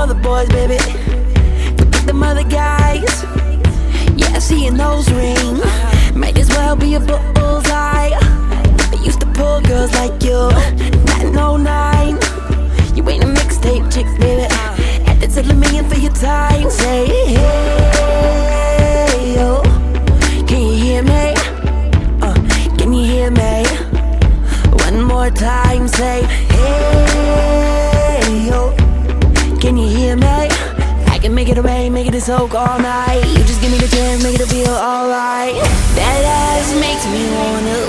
other boys, baby. Look at them other guys. Yeah, I see your nose ring. Might as well be a bullseye. I used to pull girls like you. 909. You ain't a mixtape chick, baby. Had to tell me in for your time. Say, hey, yo. Can you hear me? Can you hear me? One more time, say, hey, yo. Can you hear me? I can make it rain, make it a soak all night. You just give me the chance, make it feel alright. That ass makes me wanna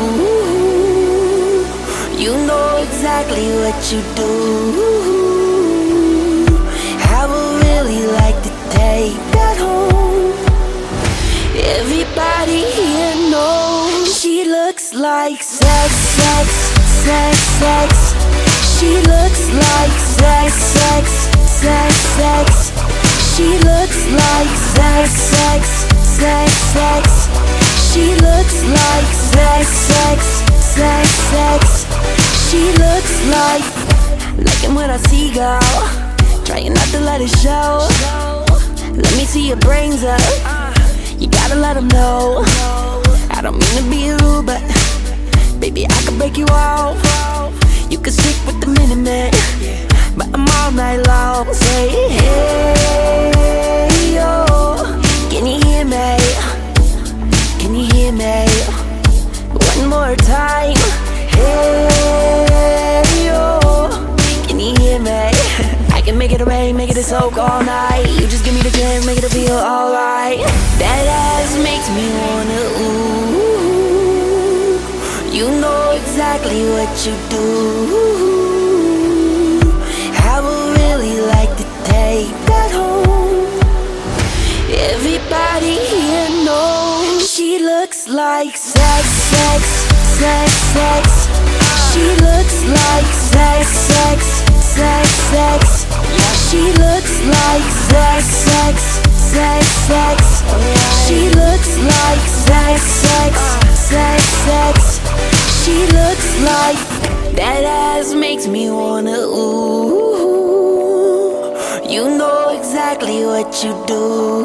ooh. You know exactly what you do. I would really like to take that home. Everybody here knows she looks like sex, sex, sex, sex. She looks like sex, sex, sex, sex. She looks like sex, sex, sex, sex. She looks like sex, sex, sex, sex. She looks like him when I see, girl. Trying not to let it show. Let me see your brains up. You gotta let them know. I don't mean to be rude, but baby, I can break you off. You can stick with the Minutemen, but I'm all night long. Say, hey, yo. Can you hear me? Can you hear me? One more time. Hey, yo. Can you hear me? I can make it rain, make it a soak all night. You just give me the chance, make it feel alright. That ass makes me wanna ooh. You know exactly what you do. I would really like to take that home. Everybody here knows she looks like sex, sex, sex, sex. She looks like sex, sex, sex, sex. She looks like sex, sex, sex, sex. She looks like sex, sex, sex, sex. She looks like that ass makes me wanna ooh. You know exactly what you do.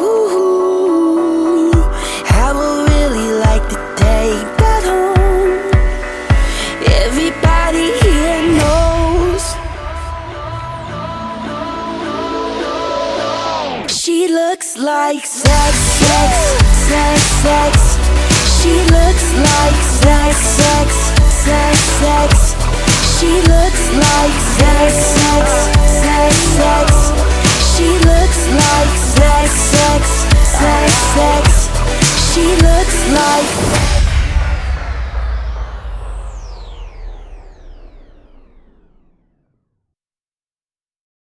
I would really like to take that home. Everybody here knows she looks like sex, sex, sex, sex. She looks like sex, sex, sex, sex. She looks like sex, sex, sex, sex. She looks like sex, sex, sex, sex. She looks like